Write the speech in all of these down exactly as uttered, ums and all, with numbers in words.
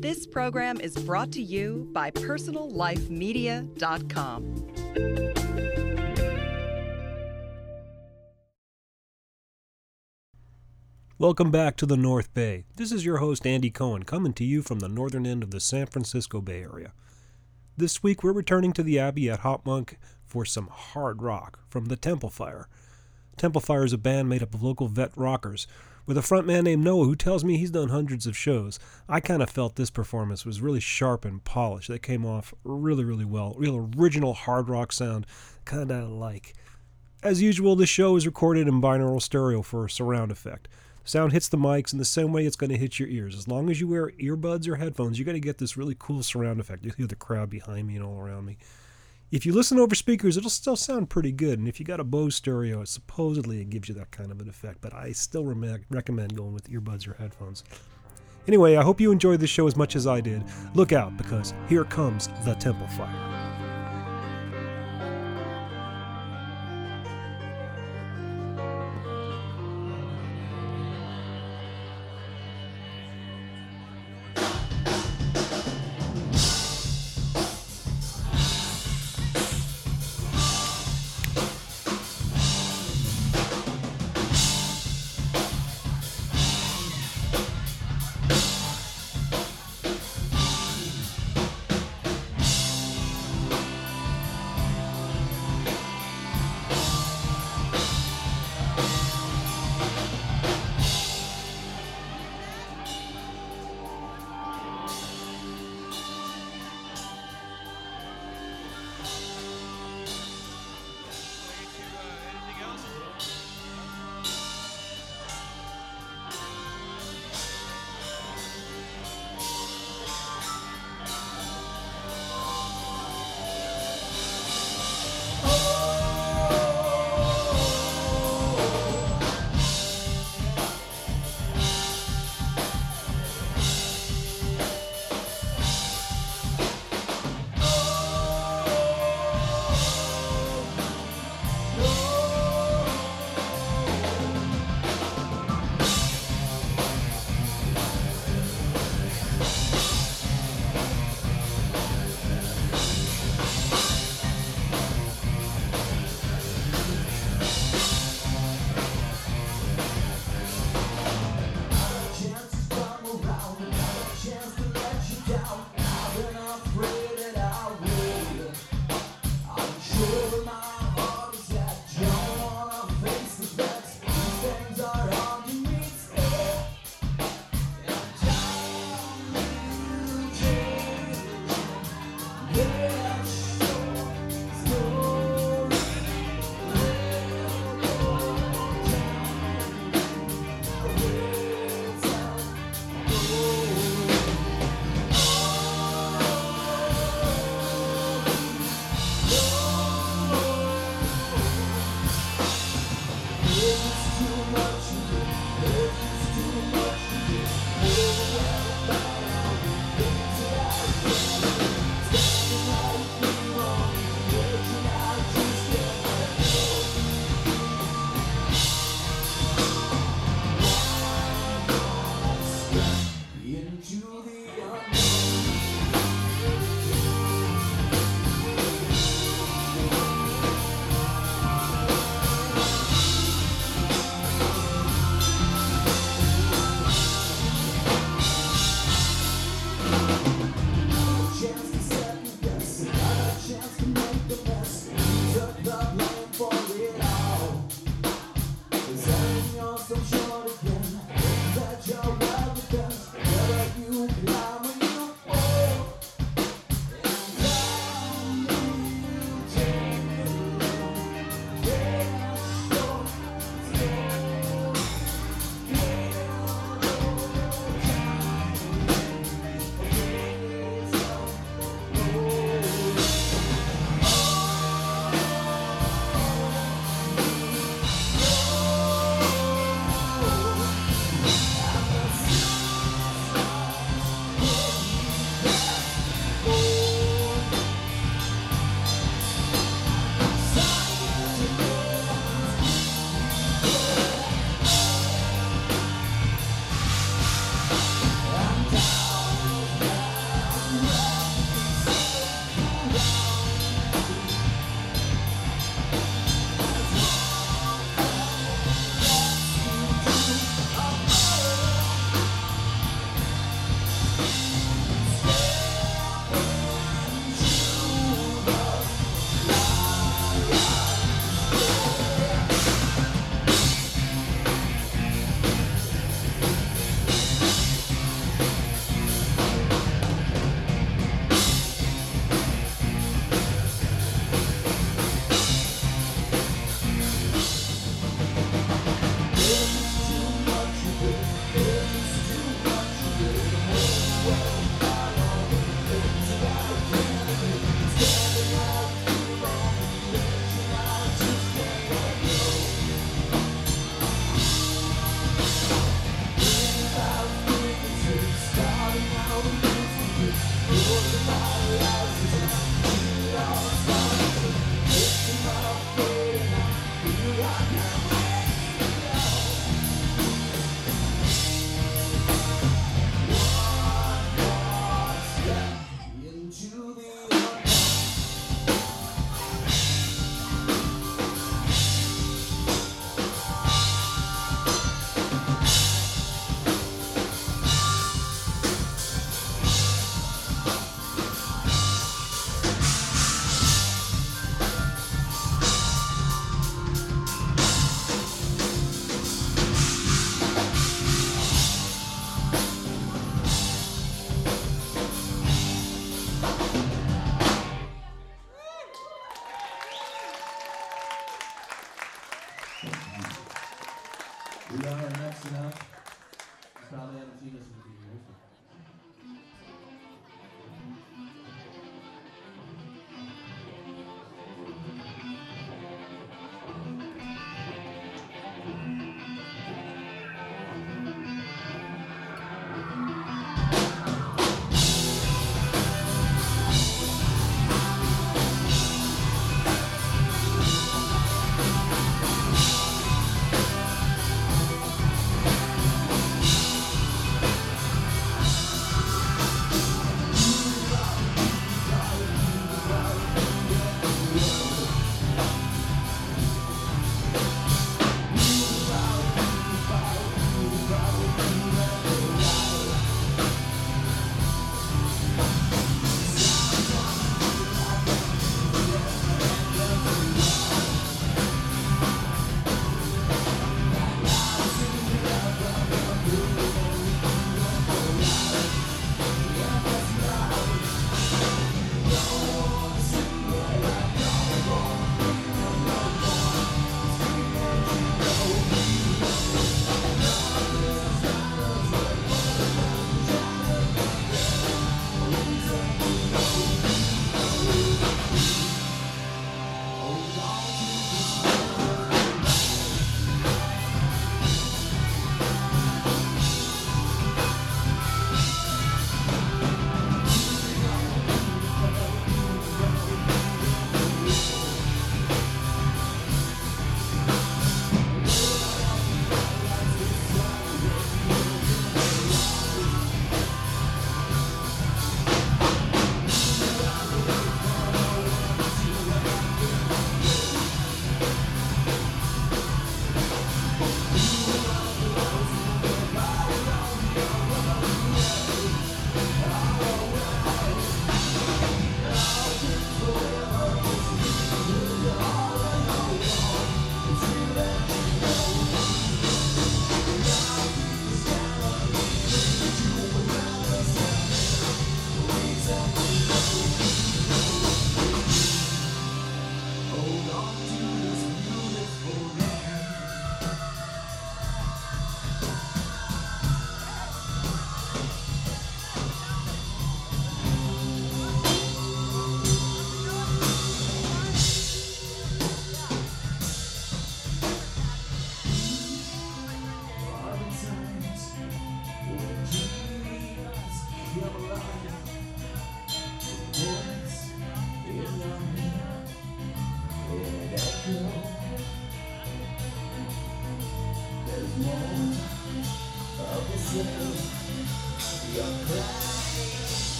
This program is brought to you by personal life media dot com. Welcome back to the North Bay. This is your host, Andy Cohen, coming to you from the northern end of the San Francisco Bay Area. This week, we're returning to the Abbey at Hop Monk for some hard rock from the Temple Fire. Temple Fire is a band made up of local vet rockers, with a frontman named Noah who tells me he's done hundreds of shows. I kind of felt this performance was really sharp and polished. They came off really, really well. Real original hard rock sound, kind of like. As usual, this show is recorded in binaural stereo for surround effect. Sound hits the mics in the same way it's going to hit your ears. As long as you wear earbuds or headphones, you're going to get this really cool surround effect. You'll hear the crowd behind me and all around me. If you listen over speakers, it'll still sound pretty good. And if you got a Bose stereo, supposedly it gives you that kind of an effect. But I still re- recommend going with earbuds or headphones. Anyway, I hope you enjoyed this show as much as I did. Look out, because here comes the Temple Fire.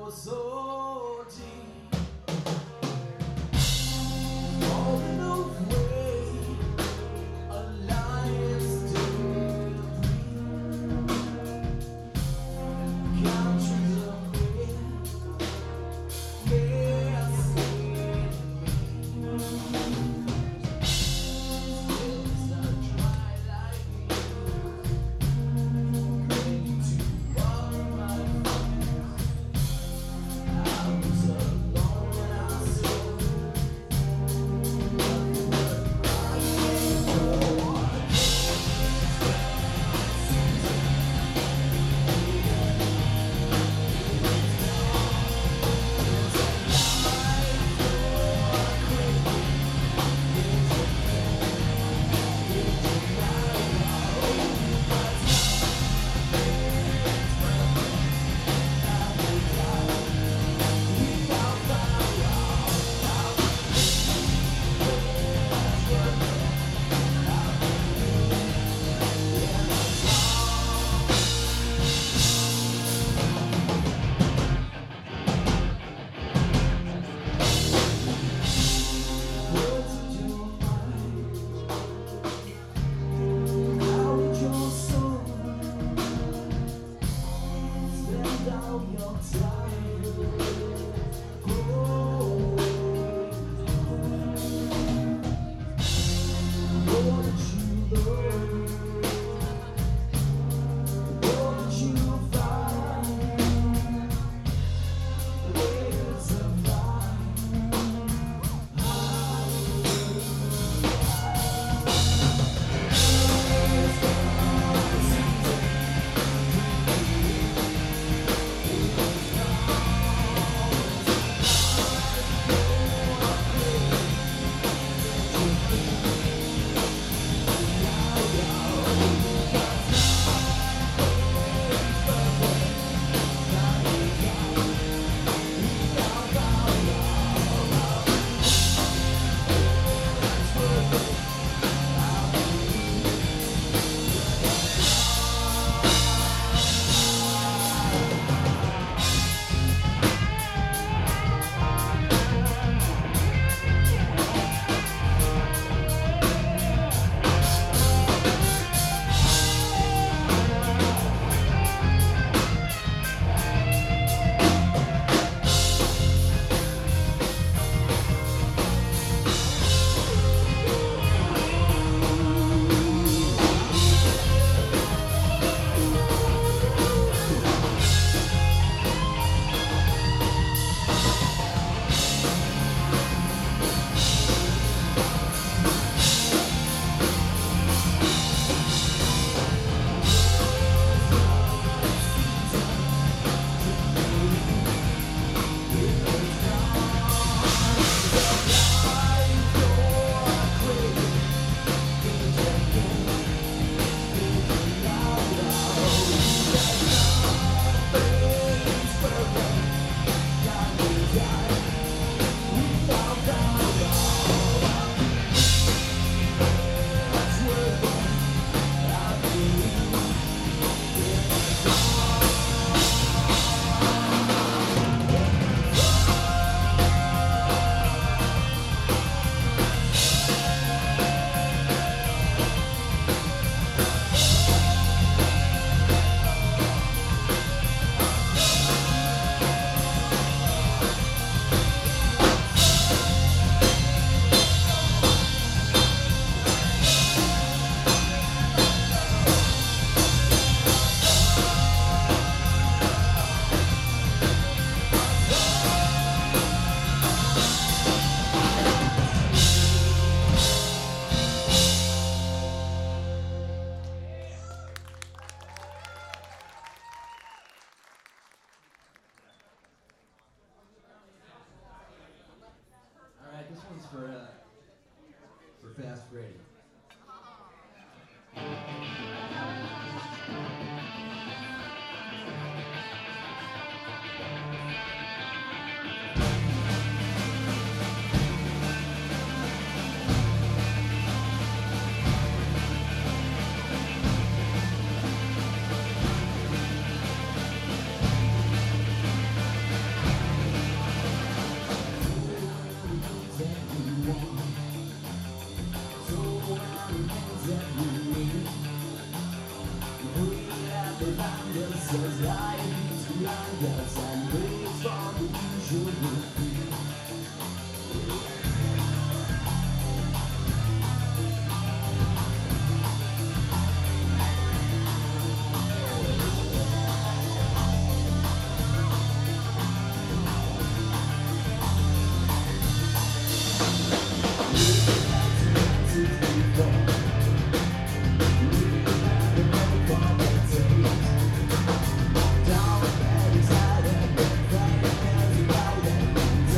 so deep, falling away, a lion still breathes, countries away, yes, it's a dry like you, to all my friends. Down at his head and then flying as a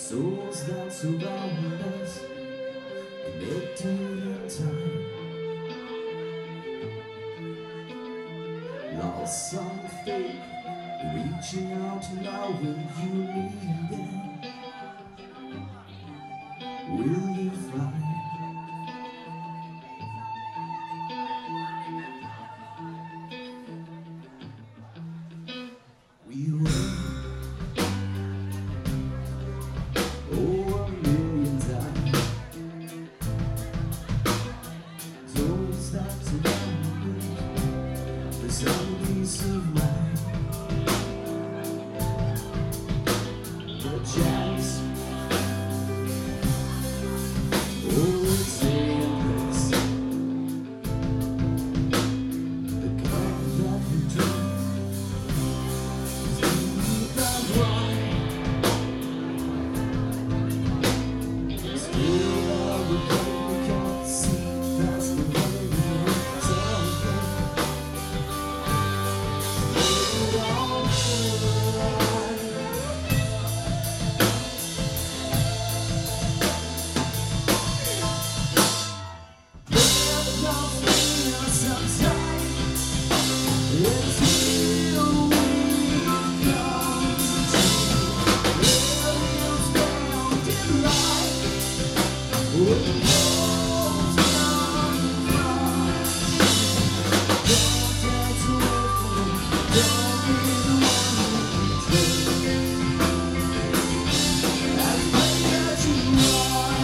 Souls that surround us, connected in time, lost on faith, reaching out now when you need them. Will you find we were over a million times. Those that surround me, for some peace of mind. The jazz, always saying this. The cup that we drink is deep and wide. Still I would go, we can't see past the way we were talking. Hold on for a ride. There's nothing else outside. It's here we've come to. Aliens bound in light. With the walls down from. Don't get away from me. Don't be the one who betrays. I pray that you are.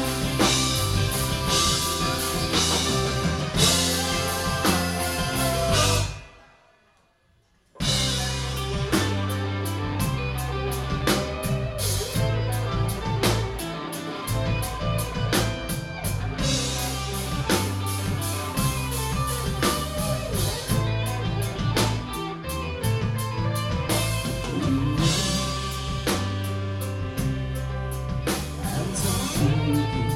Hands are shaking.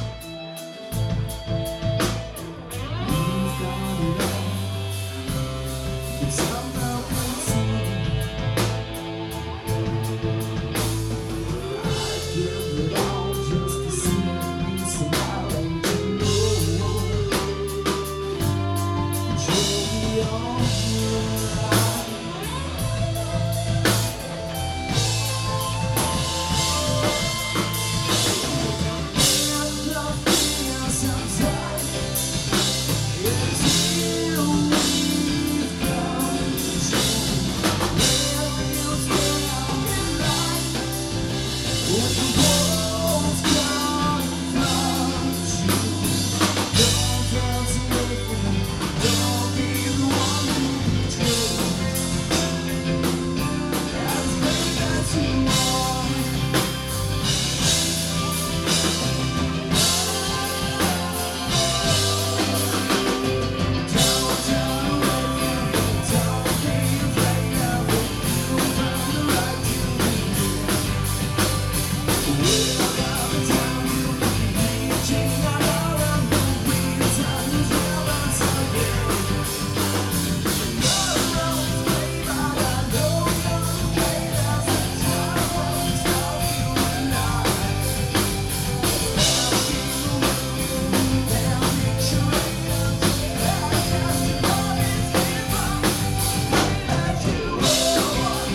We've got it all. But somehow can't see. I'd give it all just to see you smile and to know that you'll be alright. There's nothing else outside. It's here we've come to. Aliens bound in light. With the walls down from you. Don't dance away from me. Don't be the one who betrays. As big as you are. Don't turn away from me. Don't be afraid of it. You'll find the right to be here. We'll come down, we'll be reaching out around the wheels and the railroads again. You're always brave, but I know you're okay. There's a time when it's all you and I. They'll keep moving, they'll picture it. They'll cast your bodies in front. Pray that you will want.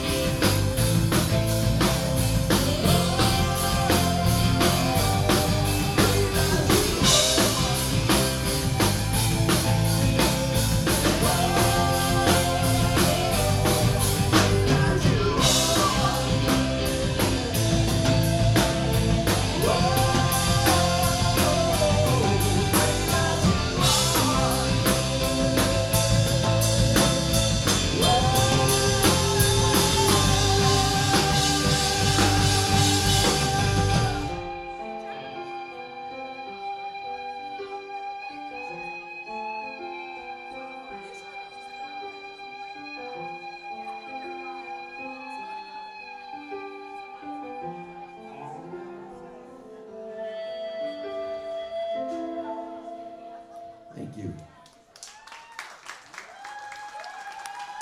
Thank you.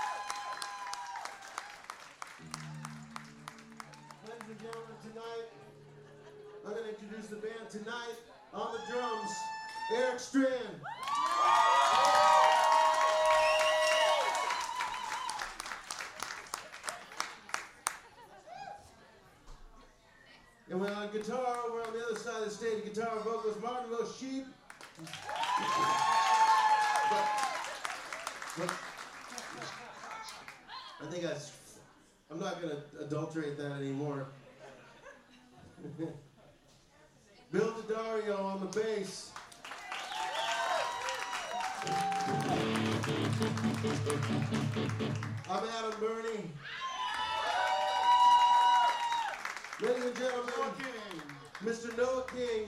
Ladies and gentlemen, tonight introduce the band tonight. On the drums, Eric Strand. And we're on guitar, over on the other side of the stage, guitar and vocals, Martin Rochip. But, but, I think I, I'm not going to adulterate that anymore. Bill Daddario on the bass. I'm Adam Burney. Ladies and gentlemen, Mister Noah King.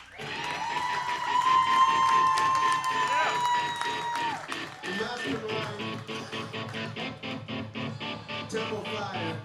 The mastermind, Temple Fire.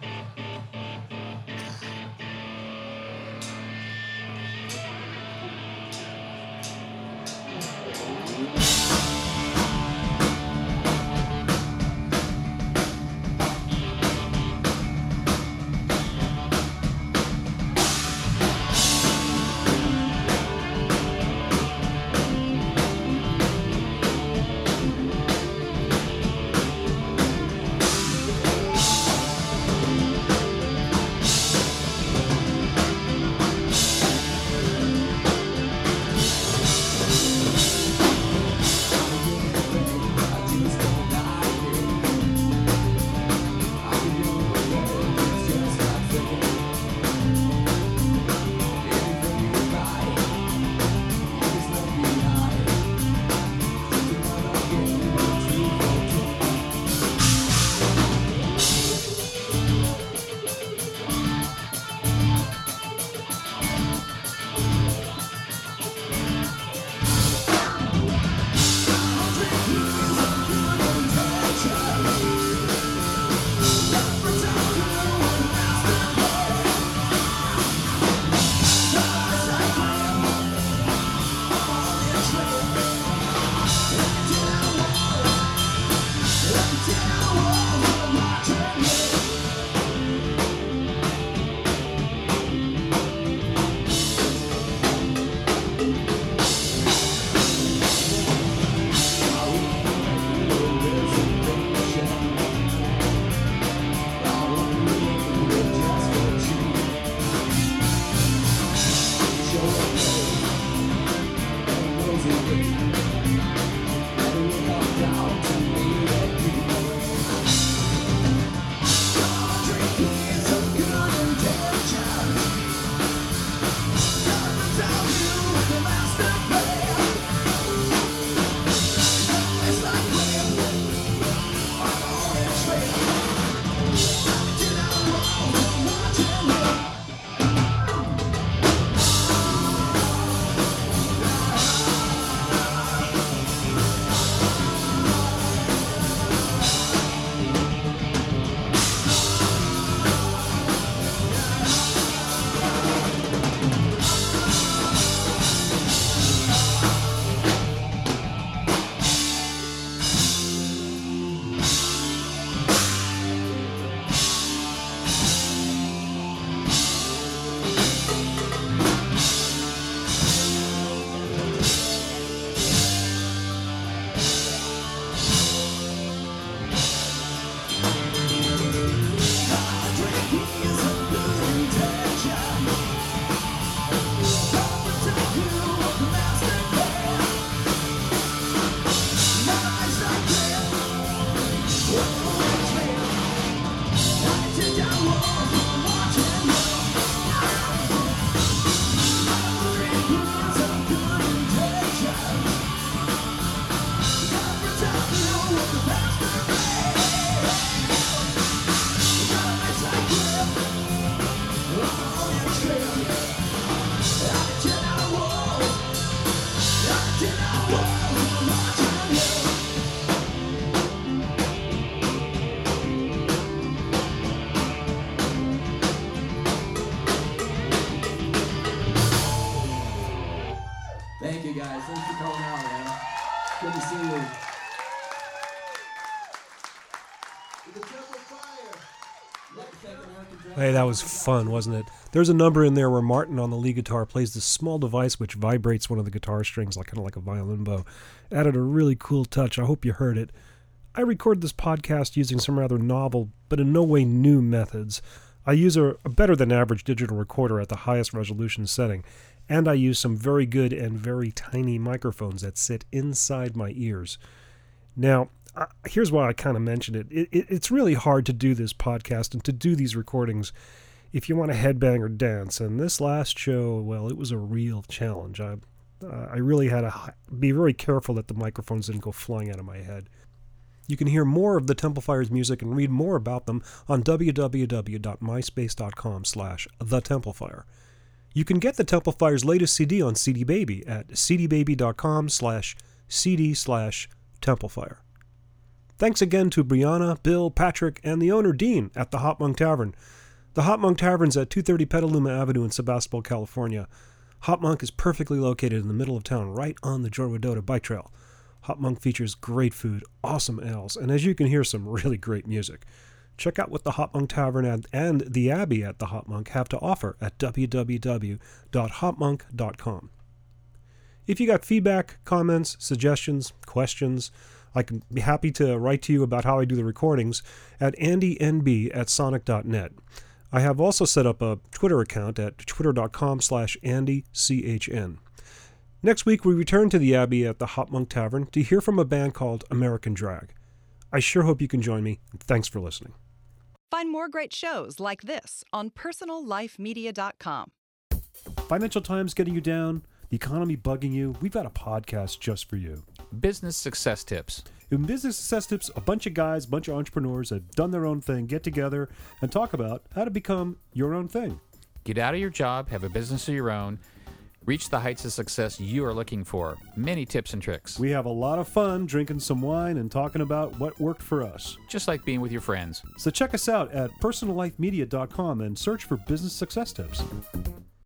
Thank you guys. Thanks for coming out, man. Good to see you. With the Temple Fire. I'd like to thank American Drag Hey, that was fun, wasn't it? There's a number in there where Martin on the lead guitar plays this small device which vibrates one of the guitar strings, like kind of like a violin bow. Added a really cool touch. I hope you heard it. I record this podcast using some rather novel, but in no way new methods. I use a, a better-than-average digital recorder at the highest resolution setting, and I use some very good and very tiny microphones that sit inside my ears. Now, uh, here's why I kind of mentioned it. It, it. It's really hard to do this podcast and to do these recordings if you want to headbang or dance, and this last show, well, it was a real challenge. I, uh, I really had to be very careful that the microphones didn't go flying out of my head. You can hear more of the Templifiers music and read more about them on www.myspace.com slash the Templifier. You can get the Templifiers' latest C D on C D Baby at cdbaby.com slash cd slash Templifier. Thanks again to Brianna, Bill, Patrick, and the owner Dean at the Hot Monk Tavern. The Hot Monk Tavern's at two thirty Petaluma Avenue in Sebastopol, California. Hot Monk is perfectly located in the middle of town, right on the Jordan Wadota bike trail. Hot Monk features great food, awesome ales, and as you can hear, some really great music. Check out what the Hot Monk Tavern and, and the Abbey at the Hot Monk have to offer at w w w dot hot monk dot com. If you got feedback, comments, suggestions, questions, I can be happy to write to you about how I do the recordings at andynb at sonic dot net. I have also set up a Twitter account at twitter.com slash andychn. Next week, we return to the Abbey at the Hot Monk Tavern to hear from a band called American Drag. I sure hope you can join me, and thanks for listening. Find more great shows like this on personal life media dot com. Financial times getting you down, the economy bugging you, we've got a podcast just for you. Business success tips. In Business Success Tips, a bunch of guys, a bunch of entrepreneurs that have done their own thing, get together and talk about how to become your own thing. Get out of your job, have a business of your own, reach the heights of success you are looking for. Many tips and tricks. We have a lot of fun drinking some wine and talking about what worked for us. Just like being with your friends. So check us out at personal life media dot com and search for Business Success Tips.